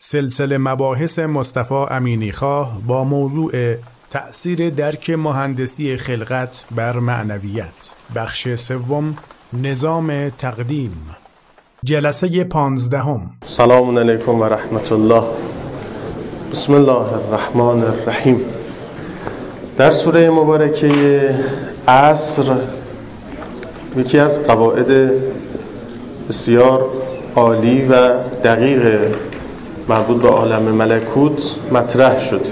سلسله مباحث مصطفی امینیخواه با موضوع تأثیر درک مهندسی خلقت بر معنویت، بخش سوم، نظام تقدیم، جلسه 15. سلام علیکم و رحمت الله. بسم الله الرحمن الرحیم. در سوره مبارکه عصر یکی از قواعد بسیار عالی و دقیق مربوط به عالم ملکوت مطرح شد.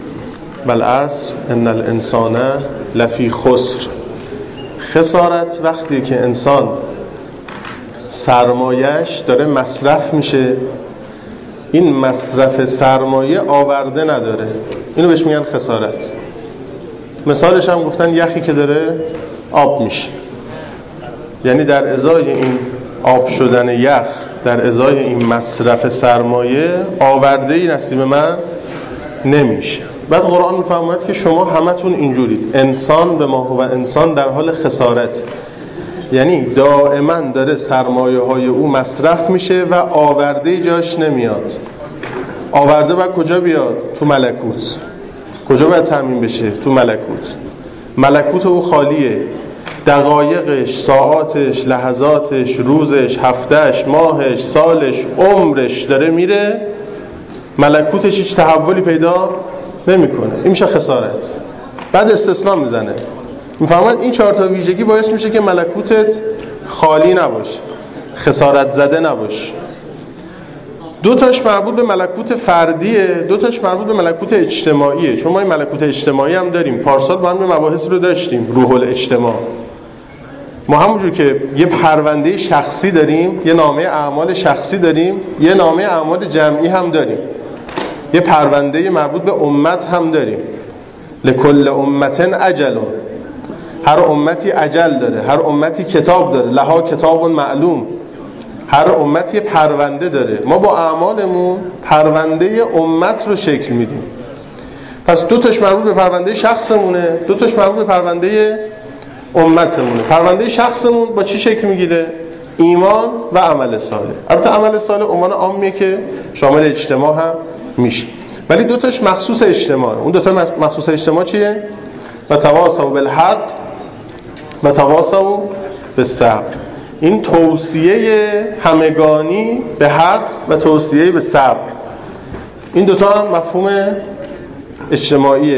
والعصر ان الانسان لفی خسر. خسارت وقتی که انسان سرمایه‌اش داره مصرف میشه، این مصرف سرمایه آورده نداره، اینو بهش میگن خسارت. مثالش هم گفتن یخی که داره آب میشه، یعنی در ازای این آب شدن یخ، در ازای این مصرف سرمایه آورده نصیب من نمیشه. بعد قرآن میفرماید که شما همتون اینجورید، انسان به ما هو انسان در حال خسارت، یعنی دائما داره سرمایه های او مصرف میشه و آورده جاش نمیاد. آورده باید کجا بیاد؟ تو ملکوت. کجا باید تامین بشه؟ تو ملکوت. ملکوت او خالیه، دقایقش، ساعاتش، لحظاتش، روزش، هفتهش، ماهش، سالش، عمرش داره میره، ملکوتش هیچ تحولی پیدا نمیکنه. این میشه خسارت. بعد استثناء میزنه، میفهمد این 4 تا ویژگی باعث میشه که ملکوتت خالی نباشه، خسارت زده نباشه. 2 تاش مربوط به ملکوت فردیه، 2 تاش مربوط به ملکوت اجتماعیه. چون ما این ملکوت اجتماعی هم داریم. پارسال با هم مباحث رو داشتیم، روح الاجتماع. ما همونجور که یه پرونده شخصی داریم، یه نامه اعمال شخصی داریم، یه نامه اعمال جمعی هم داریم، یه پرونده مربوط به امت هم داریم. لکل امت اجل. هر امتی اجل داره، هر امتی کتاب داره، لها کتاب معلوم. هر امتی پرونده داره. ما با اعمالمون پرونده امت رو شکل میدیم. پس 2 تاش مربوط به پرونده شخصمونه، 2 تاش مربوط به پرونده امتمونه. پرونده شخصمون با چی شکل میگیره؟ ایمان و عمل صالح. البته عمل صالح عنوان عامیه که شامل اجتماع هم میشه، ولی 2 تاش مخصوص اجتماعه. اون 2 تا مخصوص اجتماع چیه؟ و تواصوا بالحق و تواصوا بالصبر. این توصیه همگانی به حق و توصیه به صبر، این 2 تا هم مفهوم اجتماعی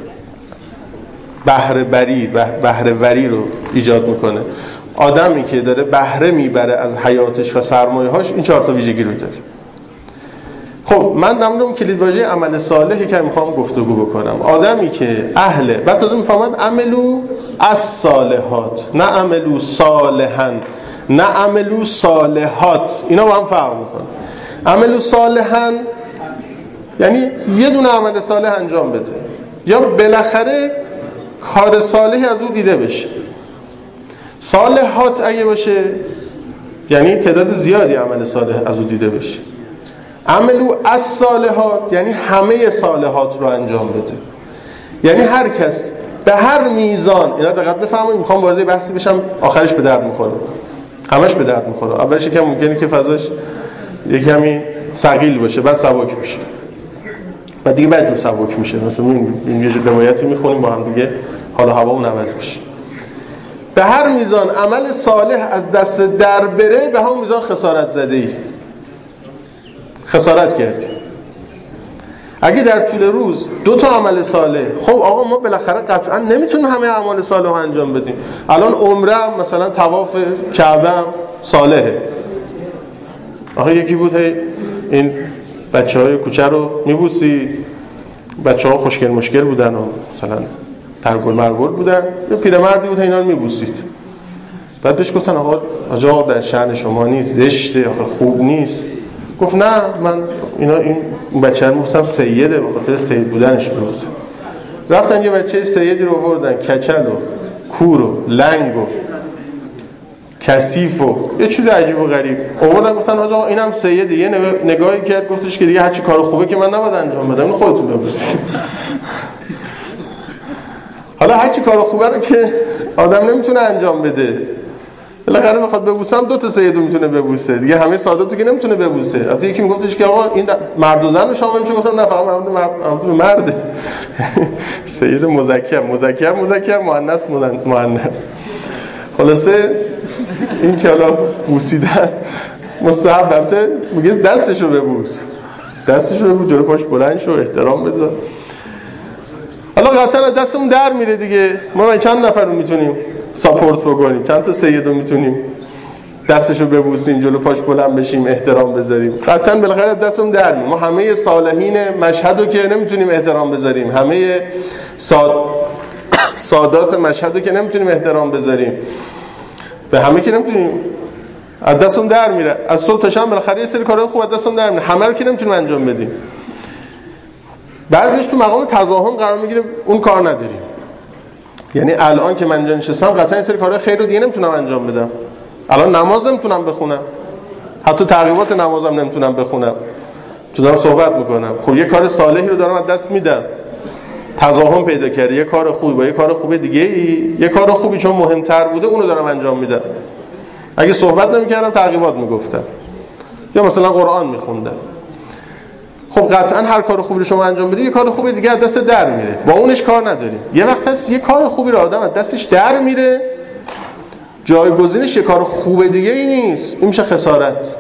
بهره وری رو ایجاد میکنه. آدمی که داره بهره میبره از حیاتش و سرمایه‌هاش این 4 تا ویژگی رو داره. خب من در مورد اون کلیدواژه عمل صالحی که میخوام گفتگو بکنم. آدمی که اهل، بعد تازه میفهمد عملو الصالحات، نه عملو صالحا، نه عملو صالحات، اینا با هم فرق میکنه. عملو صالحا یعنی یه دونه عمل صالح انجام بده، یا بالاخره کار صالحی از او دیده بشه. صالحات اگه باشه یعنی تعداد زیادی عمل صالح از او دیده بشه. عملو الصالحات یعنی همه صالحات رو انجام بده، یعنی هر کس به هر میزان. اینا دقت بفرمایید، میخوام وارد بحثی بشم آخرش به درد میخوره، همش به درد میخوره. اولش یکم ممکنه که فضاش یکمی ثقیل باشه، بعد سبک میشه، بعد دیگه بعد جور سبک میشه. مثلا این یه روایتی میخونیم با هم دیگه، حالا هوامون عوض میشه. به هر میزان عمل صالح از دست در بره، به همون میزان خسارت زده‌ای، خسارت کردی. اگه در طول روز 2 تا عمل صالح، خب آقا ما بالاخره قطعا نمیتونیم همه اعمال صالح رو انجام بدیم. الان عمره مثلا طواف کعبه صالحه. آخه یکی بود این بچه‌های کوچه رو میبوسید، بچه‌ها خوشگل مشکل بودن و مثلا ترگل مرگل بودن، یه پیرمردی بود اینا رو میبوسید. بعد بهش گفتن آقا در شأن شما نیست، زشته، آخه خوب نیست. گفت نه، من این بچه رو میبوسم سیده، به خاطر سید بودنش میبوسم. رفتن یه بچه سیدی رو آوردن، کچل و کور و لنگ و کثیف و یه چیز عجیب و غریب آوردن، گفتن آقا اینم سیده. یه نگاهی کرد، گفتش که دیگه هر چی کار خوبه که من نباید انجام بدم، اینو خودتون ببوسید. حالا هر چی کار خوبه رو که آدم نمیتونه انجام بده، بالاخره میخواد ببوسم 2 تا سیدو میتونه ببوسه دیگه، همه ساداتو که نمیتونه ببوسه. البته یکی میگفتش که آقا این مرد و زن شامل میشه، گفتم نه فقط مرد. سید مذکر مؤنث. خلاصه این که حالا بوسیدن مستحب، البته میگه دستشو ببوس جلو پاش بلند شو، احترام بذار. حالا قطعا دستمون در میره دیگه، ما چند نفر رو میتونیم ساپورت بکنیم، چند تا سیدو میتونیم دستشو ببوسیم، جلو پاش بلند بشیم، احترام بذاریم؟ قطعا بالاخره دستمون در میره. ما همه صالحین مشهدو که نمیتونیم احترام بذاریم، همه سادات مشهدو که نمیتونیم احترام بذاریم، به همه که نمیتونیم، از دستمون در میره. از صبح تا شب بالاخره یه سری کارهای خوب از دستمون در میره، همه رو که نمیتونیم انجام بدیم. بعضیش تو مقام تضاهم قرار میگیره، اون کار نداریم. یعنی الان که من اینجا نشستم قطعا یه سری کارهای خیر رو دیگه نمیتونم انجام بدم. الان نماز نمیتونم بخونم، حتی تعقیبات نمازم نمیتونم بخونم چون دارم صحبت میکنم. خب یه کار صالحی رو دارم از دست میدم، تضاهم پیدا کرده، یه کار خوبی با یه کار خوب دیگه یه کار خوبی چون مهمتر بوده اون رو دارم انجام میدم. اگه صحبت نمیکردم تعقیبات میگفتم یا مثلا قرآن میخوندم. خب قطعا هر کار خوبی رو شما انجام بدید یه کار خوبی دیگه از دست در میره، با اونش کار نداریم. یه وقت هست یه کار خوبی رو آدم از دستش در میره، جایگزینش یه کار خوب دیگه ای نیست، این میشه خسارت.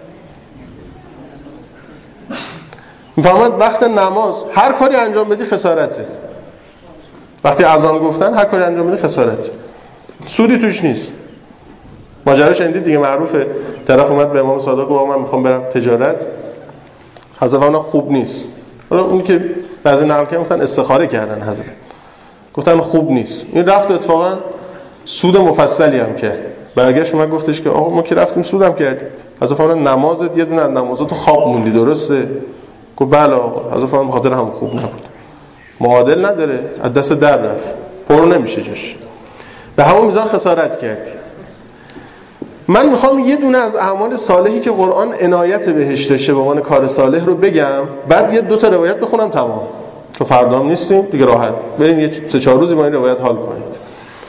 میفهمید؟ وقت نماز هر کاری انجام بدی خسارته. وقتی اذان گفتن هر کاری انجام بدی خسارته، سودی توش نیست. ماجرا شنیدید دیگه، معروفه. طرف اومد به امام صادق گفت من میخوام برم تجارت، حضرت فرمودن خوب نیست. حالا اون که بعضی نقل کردن گفتن استخاره کردن، حضرت گفتن خوب نیست. این رفت اتفاقا سود مفصلی هم کرد. برگشت اومد گفتش که آقا ما که رفتیم سودم کردیم. حضرت فرمودن نمازت یه دونه از نمازاتو خواب موندی، درسته؟ گفت بله آقا. حضرت فرمودن بخاطر هم خوب نبود، معادل نداره، از دست در رفت، پر نمیشه جاش، به همون میزان خسارت کردی. من میخوام یه دونه از اعمال صالحی که قرآن عنایت بهش داشته به عنوان کار صالح رو بگم، بعد یه 2 تا روایت بخونم تمام، چون فردا هم نیستیم دیگه، راحت بریم یه 3-4 روزی با این روایت حال کنید.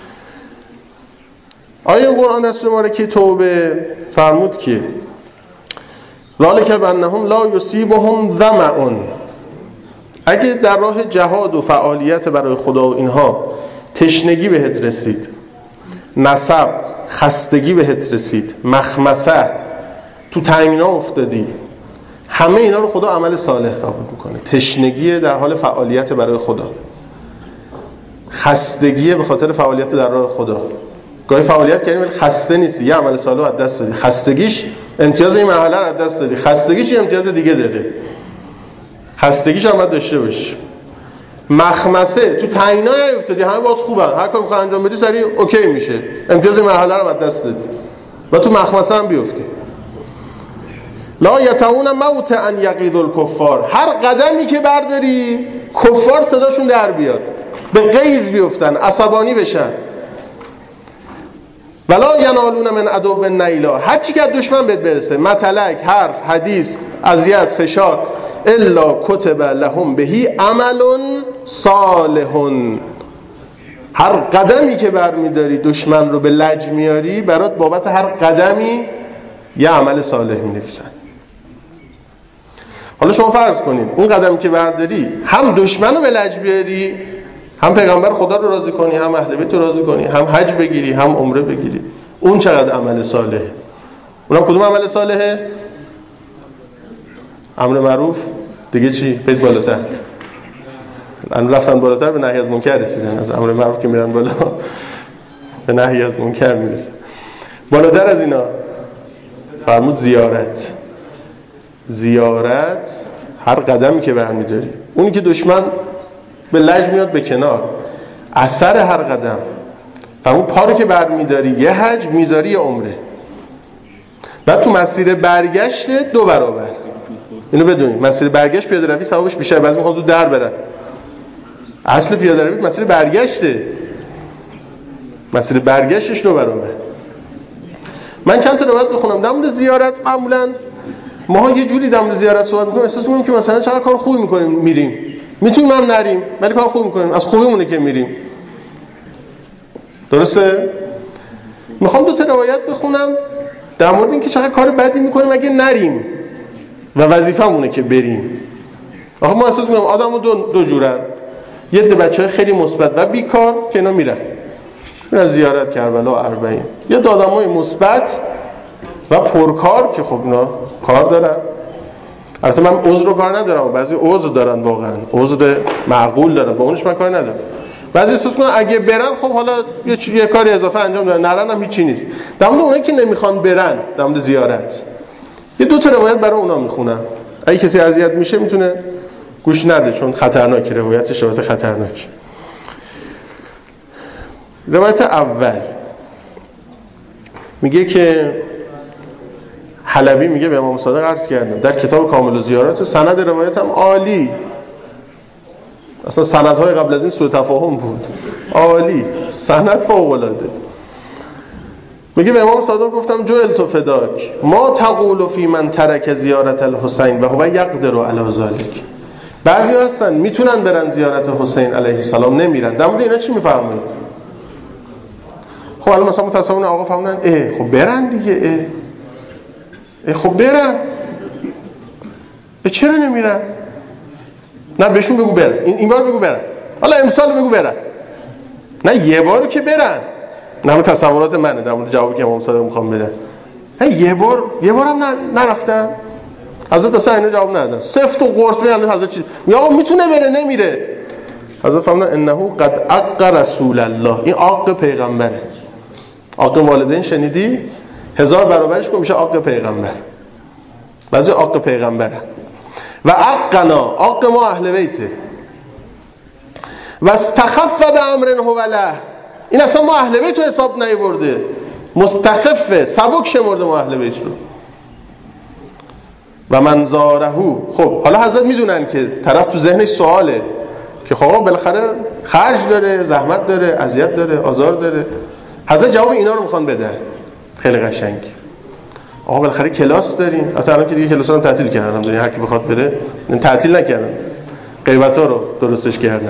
آیه قرآن در سوره مبارکه توبه فرمود که ذالک بانهم لا یصیبهم ظمأ، اگه در راه جهاد و فعالیت برای خدا و اینها تشنگی بهت رسید، نصب خستگی بهت رسید، مخمسه تو تنگنا افتادی، همه اینا رو خدا عمل صالح قبول میکنه. تشنگی در حال فعالیت برای خدا، خستگی به خاطر فعالیت در راه خدا. گاهی فعالیت کردیم ولی خسته نیستی، یه عمل صالح از دست دادی، خستگیش امتیاز این مرحله رو از دست دادی، خستگیش یه امتیاز دیگه داره، خستگیش هم باید داشته باشی. مخمسه تو تنگنا نیفتادی، همه باید خوبن، هر کاری میخوای انجام بدی سریع اوکی میشه، امتیاز این مرحله رو از دست دادی و تو مخمسه هم بیفتی. لا یتعون موت ان یقید الکفار، هر قدمی که برداری کفار صداشون در بیاد، به غیظ بیفتن، عصبانی بشن. ولا ینالون من عدو نیلا، هر چی که از دشمن بهت برسه، مطلق، حرف، حدیث، اذیت، فشار، الا کتب لهم بهی عمل صالح، هر قدمی که برمیداری دشمن رو به لج میاری، برات بابت هر قدمی یه عمل صالح می‌نویسن. حالا شما فرض کنید اون قدمی که برداری هم دشمن رو به لج بیاری، هم پیغمبر خدا رو راضی کنی، هم اهل بیت رو راضی کنی، هم حج بگیری، هم عمره بگیری، اون چقدر عمل صالحه؟ اونم کدوم عمل صالحه؟ امر معروف، دیگه چی؟ برید بالاتر. الان رفتن بالاتر به نهی از منکر رسیدن، از امر معروف که میرن بالا به نهی از منکر میرسن. بالاتر از اینا فرمود زیارت هر قدمی که برمیداری، اونی که دشمن به لج میاد به کنار، اثر هر قدم. فرمود پا رو که برمیداری یه حج میذاری یه عمره، بعد تو مسیر برگشت 2 برابر. اینو بدونید مسیر برگشت پیاده روی ثوابش بیشتر، بعضی میخوان تو در برن، اصل پیاده روی مسیر برگشته، مسیر برگشتش 2 برابر. من چند تا روایت بخونم در مورد زیارت. معمولا ما یه جوری در مورد زیارت صحبت میکنیم، احساس میکنیم که مثلا چقدر کار خوبی میکنیم میریم، میتونیم هم نریم ولی کار خوب میکنیم، از خوبیمونه که میریم. درسته؟ میخوام 2 تا روایت بخونم در مورد اینکه چقدر کار بدی میکنیم اگه نریم و وظیفه‌مونه که بریم. آخه ما احساس میکنم آدمو دو جورن، یه عده بچهای خیلی مثبت و بیکار که اینا میرن زیارت کربلا و اربعین، یه آدمای مثبت و پرکار که خب اینا کار دارن. البته من عذر رو کار ندارم، بعضی عذر دارن، واقعا عذر معقول دارن، با اونش من کار ندارم. بعضی احساس میکنن اگه برن خب حالا یه کاری اضافه انجام دادن، نرن هم هیچی نیست. در مورد اونایی که نمیخوان برن در مورد زیارت یه 2 تا روایت برای اونا میخونم، اگه کسی اذیت میشه میتونه گوش نده چون خطرناکه، روایتش روایت خطرناکه. روایت اول میگه که حلبی میگه به امام صادق عرض کردم در کتاب کامل الزیارات، سند روایت هم عالی، اصلا سندهای قبل از این سوء تفاهم بود، عالی، سند فوق العاده. میگه به امام صادق گفتم جعلت فداک ما تقول فی من ترک زیارت الحسین و هو یقدر علی ذلک. بعضی هستن میتونن برن زیارت حسین علیه السلام نمیرن، در مورد اینا چی میفرمایید؟ خب الان مثلا متصور آقا فهموندن خب برن دیگه، خب برن، چرا نمیرن؟ نه بهشون بگو برن، این بار بگو برن، حالا امسال بگو برن، نه یه بارو که برن. نه همه تصورات منه در مورد جوابی که امام صادق میخوام بدن. یه بارم نرفتن. حضرت اصلا اینو جواب ندادن، سفت و قرص میگن حضرت چی میگه آقا میتونه بره نمیره. حضرت فرمودن انه قد عق رسول الله، این عق پیغمبره. عق والدین شنیدی؟ 1000 برابرش کن میشه عق پیغمبر. بعضی عق پیغمبره. و عقنا، عق ما اهل بیته. و استخف بامر هو له، این اصلا ما اهل بیت رو حساب نیورده، مستخفه، سبک شمرده ما اهل بیت رو. و من زارهو، خب حالا حضرت میدونن که طرف تو ذهنش سواله که خب بالاخره خرج داره، زحمت داره، اذیت داره، آزار داره. حضرت جواب اینا رو میخوان بدن، خیلی قشنگ. آقا بالاخره کلاس دارین، الان که دیگه کلاسا رو تعطیل کردن، دیگه هر کی بخواد بره، تعطیل نکردن، غیبت‌ها رو درستش کردن.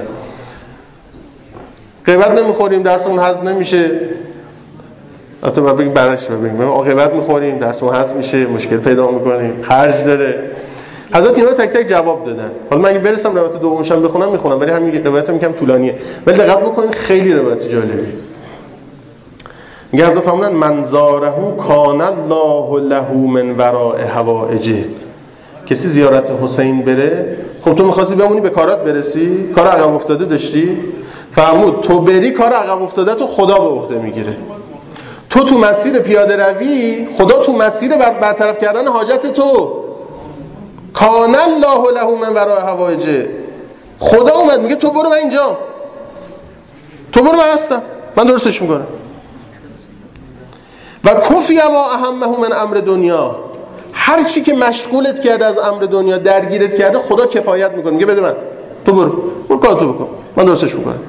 غیبت نمیخوریم، درسمون هضم نمیشه. البته بعد بگیم برعکسش بگیم، ما غیبت میخوریم، درسمون هضم میشه، مشکل پیدا میکنیم، خرج داره. حضرت اینا رو تک تک جواب دادن. حالا من اگه برسم روایت دومش هم بخونم میخونم، ولی همین روایت هم طولانیه. ولی دقت بکنید خیلی روایت جالبیه. میگه حضرت فرمودن من زارهو کان الله له من وراء حوائجه. کسی زیارت حسین بره، خب تو می‌خواستی بمونی به کارات برسی، کار عقب افتاده داشتی، فرمود تو بری کار عقب افتاده تو خدا به عهده میگیره. تو مسیر پیاده روی، خدا تو مسیر برطرف کردن حاجت تو. کان الله له من وراء حوائجه. خدا اومد میگه تو برو من اینجا، تو برو من هستم، من درستش میکنم. و کفی ما اهمه من امر دنیا، هر چی که مشغولت کرده از امر دنیا، درگیرت کرده، خدا کفایت میکنه، میگه بده من، تو برو کارتو بکن، من درستش میکنم.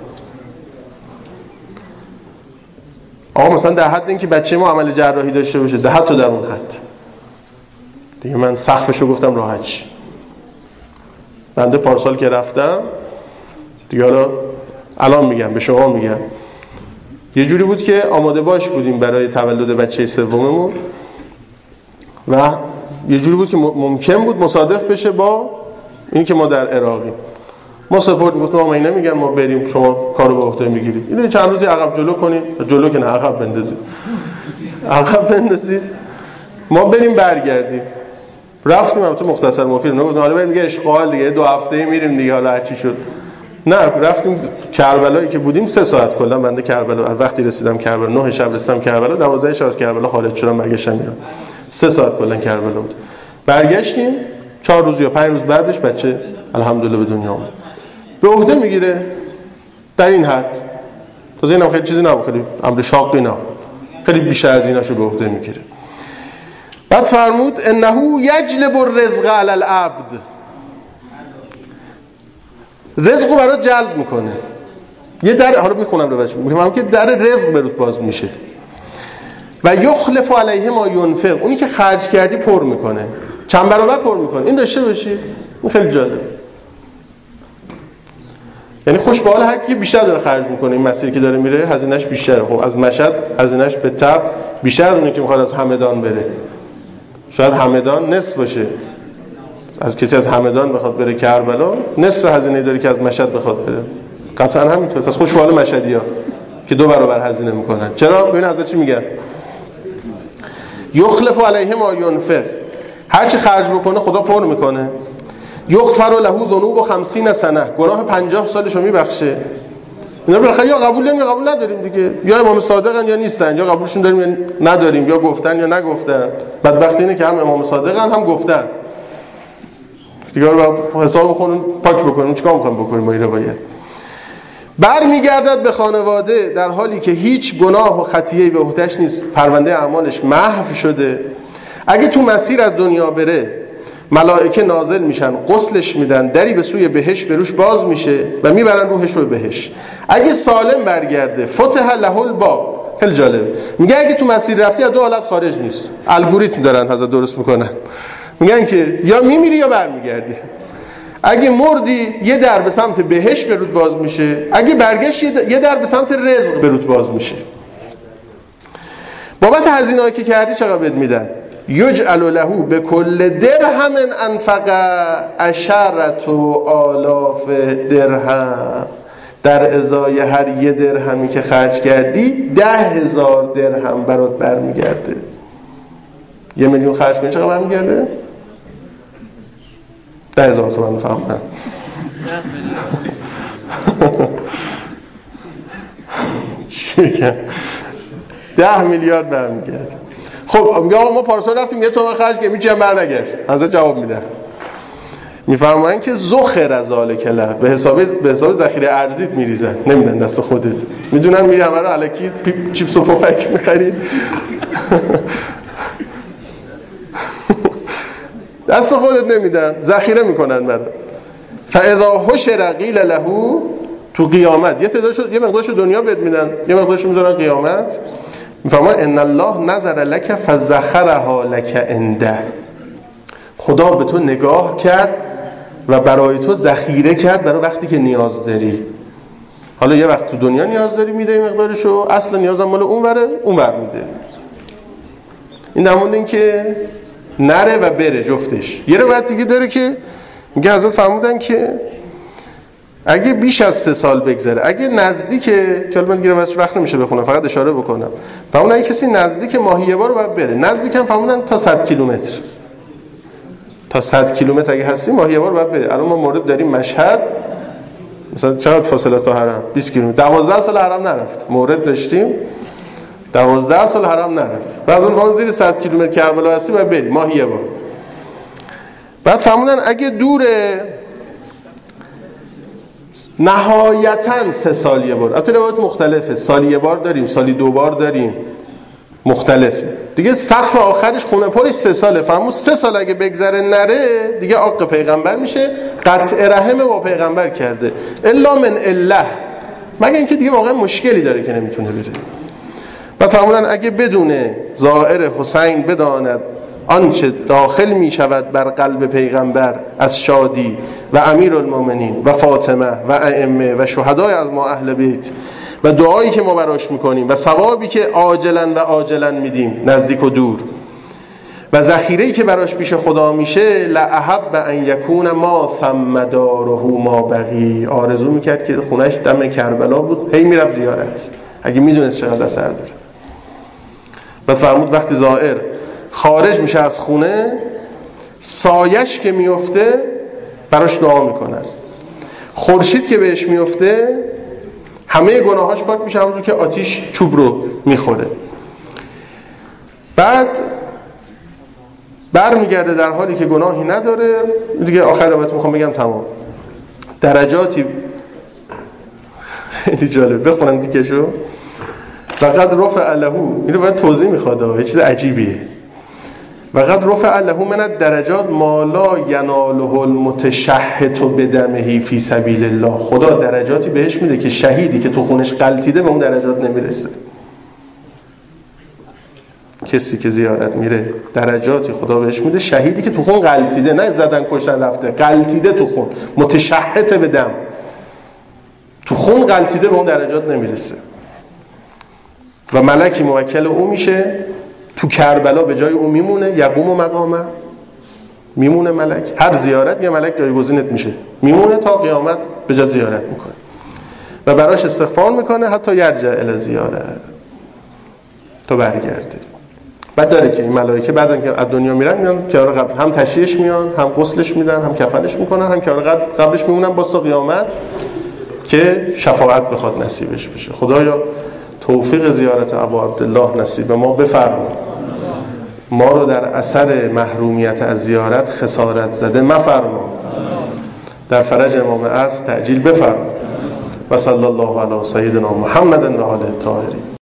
آقا مثلا در حد اینکه بچه ما عمل جراحی داشته باشه، ده حتی در اون حد دیگه من سقفشو گفتم راحت شی. بنده پارسال که رفتم دیگه، حالا الان میگم به شما میگم، یه جوری بود که آماده باش بودیم برای تولد بچه سوممون و یه جوری بود که ممکن بود مصادف بشه با این که ما در عراقیم. ما سپورت میگفتم ما اینا میگن ما بریم شما کارو به عهده میگیرید، اینو چند روزی عقب جلو کنید، جلو که نه عقب بندازید، عقب بندازید، ما بریم برگردیم. رفتیم البته مختصر مفید، نگفتم حالا بریم دیگه اشغال دیگه 2 هفته میریم دیگه، حالا هر چی شد. نه رفتیم کربلایی که بودیم 3 ساعت کلا. بنده کربلا وقتی رسیدم کربلا 9 شب رسیدم کربلا، 12 شب از کربلا خارج شدم برگشتم ایران. 3 ساعت کلا کربلا بود. برگشتیم 4 روز یا 5 روز بعدش بچه الحمدلله به دنیا اومد. به عهده میگیره در این حد. تازه اینم خیلی چیزی نبود، خیلی امر شاقی نه، خیلی بیشتر از ایناشو به عهده میگیره. بعد فرمود انه یجلب الرزق علی العبد، رزقو برات جلب میکنه. یه در، حالا میخونم رو بچه‌ها، میگم که در رزق برات باز میشه. و یخلف علیه ما ینفق، اونی که خرج کردی پر میکنه، چند برابر پر میکنه. این داشته باشید، این خیلی جالب. یعنی خوش به حال هر کی بیشتر داره خرج میکنه، این مسیری که داره میره هزینه‌اش بیشتره. خب از مشهد هزینه‌اش به تبع بیشتر اونه که میخواد از همدان بره. شاید همدان نصف باشه، از کسی از همدان بخواد بره کربلا نصف هزینه داره که از مشهد بخواد بره. قطعا همینطور. پس خوش به حال مشهدی‌ها که 2 برابر هزینه میکنن. چرا؟ ببین حضرت چی میگن؟ یخلف علیه ما ینفق، هر چی خرج بکنه خدا پر میکنه. یغفر له ذنوب 50 سنه، گناه 50 سالشو میبخشه. اینا بالاخره یا قبول داریم یا قبول نداریم دیگه، یا امام صادقن یا نیستن، یا قبولشون داریم یا نداریم، یا گفتن یا نگفتن. بدبختی اینه که هم امام صادقن هم گفتن دیگه. رو حساب خودمون پاک بکنیم، چیکار می‌خوایم بکنیم با این روایت؟ برمیگردد به خانواده در حالی که هیچ گناه و خطیه‌ای به عهده‌اش نیست، پرونده اعمالش محو شده. اگه تو مسیر از دنیا بره ملائکه نازل میشن، غسلش میدن، دری به سوی بهشت به روش باز میشه و میبرن روحش رو به بهشت. اگه سالم برگرده فتح له الباب. خیلی جالبه، میگه اگه تو مسیر رفتی از 2 حالت خارج نیست. الگوریتم دارن حضرت درست میکنن، میگن که یا میمیری یا برمیگردی. اگه مردی یه در به سمت بهشت به رود باز میشه، اگه برگشت یه در به سمت رزق به رود باز میشه. بابت هزینه‌ای که کردی چقدر بهت میدن؟ یجعل له به کل درهم انفق 10,000 درهم، در ازای هر 1 درهمی که خرج کردی 10,000 درهم برات برمیگرده. 1 میلیون خرج کنی چقدر برمیگرده؟ 10,000 تومان. فهمم؟ چی میگم؟ 10 میلیارد برمیگرده. خب میگه آقا ما پارسال رفتیم 1 تومن خرج کردیم هیچی هم برنگشت. حضرت جواب میدن، میفرمایند که ذخر از ذالک له، به حساب ذخیره ارزیت میریزن، نمیدن دست خودت. میدونن میری همه رو الکی چیپس و پفک میخری دست خودت نمیدن، ذخیره میکنن برات. فاذا حشر قیل له، تو قیامت یه مقدارشو دنیا بهت میدن، یه مقدارشو میذارن قیامت. میفرماید ان الله نظر لك فذخرها لك عنده، خدا به تو نگاه کرد و برای تو ذخیره کرد برای وقتی که نیاز داری. حالا یه وقت تو دنیا نیاز داری میده این مقدارشو، اصل نیازم مال اونور میده. این در مورد این که نره و بره جفتش. یه روایت دیگه داره که میگه حضرت فرمودن که اگه بیش از 3 سال بگذره، اگه نزدیکه، که البته دیگه وقت نمیشه بخونم فقط اشاره بکنم، فرمودن اگه کسی نزدیک ماهیه بار رو باید بره. نزدیک هم فرمودن تا 100 کیلومتر، تا 100 کیلومتر اگه هستی ماهیه بار باید بره. الان ما مورد داریم مشهد، مثلا چقدر فاصله تا حرم؟ 20 کیلومتر. 12 سال حرم نرفت. مورد داشتیم 12 سال حرم نرفت. بعضی موقع زیر 100 کیلومتر کربلا هستی باید بری ماهیه بار. بعد فرمودن اگه دوره نهایتاً 3 سال یه بار. البته روایت مختلفه، سالی یه بار داریم، سالی 2 بار داریم، مختلفه دیگه. سقف آخرش خونه پرش 3 ساله. فرمود 3 سال اگه بگذره نره دیگه عاق پیغمبر میشه، قطع رحم با پیغمبر کرده. الا من الله، مگه اینکه دیگه واقعا مشکلی داره که نمیتونه بره. بعد فرمودن اگه بدونه زائر حسین بداند آنچه داخل می شود بر قلب پیغمبر از شادی و امیرالمومنین و فاطمه و ائمه و شهدای از ما اهل بیت و دعایی که ما براش میکنیم و ثوابی که عاجلا و آجلا میدیم نزدیک و دور و ذخیره‌ای که براش پیش خدا میشه، لأحب ان یکون ما ثم داره ما بقی، آرزو میکرد که خونش دم کربلا بود، هی میرفت زیارت اگه میدونست چقدر اثر داره. بعد فرمود وقتی زائر خارج میشه از خونه، سایش که میفته براش دعا میکنن، خورشید که بهش میفته همه گناهاش پاک میشه، همونجور که آتیش چوب رو میخوره. بعد برمیگرده در حالی که گناهی نداره. دیگه آخر روایت میخوام بگم تمام. درجاتی خیلی جالب، بخونم دیگه‌شو. وقد رفع له، اینو باید توضیح میخواد، یه چیز عجیبیه. وقد رفع له من الدرجات ما لا یناله المتشهد بدمه فی سبیل الله، خدا درجاتی بهش میده که شهیدی که تو خونش غلطیده به اون درجات نمیرسه. کسی که زیارت میره درجاتی خدا بهش میده، شهیدی که تو خون غلطیده، نه زدن کشتن رفته، غلطیده تو خون، متشهد به دم. تو خون غلطیده به اون درجات نمیرسه و ملکی موکل او میشه، تو کربلا به جای او میمونه، یقوم و مقامه، میمونه ملک. هر زیارت یه ملک جایگزینت میشه، میمونه تا قیامت به جا زیارت میکنه و براش استغفار میکنه حتی یرجع الی زیارت، تو برگرده. بعد داره که این ملائکه بعد اینکه از دنیا میرن میان کنار قبر، هم تشییعش میان، هم غسلش میدن، هم کفنش میکنن، هم کنار قبرش میمونن با تا قیامت که شفاعت بخواد نصیبش بشه. خدایا توفیق زیارت ابا عبدالله نصیب ما بفرما، ما رو در اثر محرومیت از زیارت خسارت زده مفرما، در فرج امام عصر تعجیل بفرما. و صلی الله علی سیدنا محمد و آله الطاهرین.